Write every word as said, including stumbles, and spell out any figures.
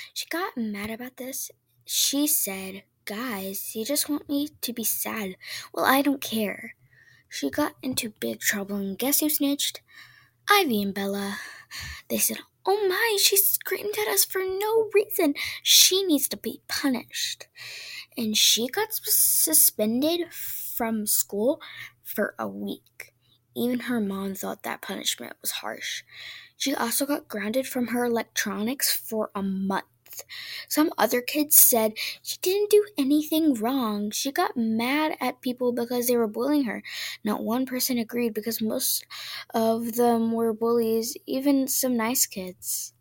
She got mad about this. She said, "Guys, you just want me to be sad. Well, I don't care." She got into big trouble, and guess who snitched? Ivy and Bella. They said, "Oh my, she screamed at us for no reason. She needs to be punished." And she got suspended from school for a week. Even her mom thought that punishment was harsh. She also got grounded from her electronics for a month. Some other kids said she didn't do anything wrong. She got mad at people because they were bullying her. Not one person agreed because most of them were bullies, even some nice kids.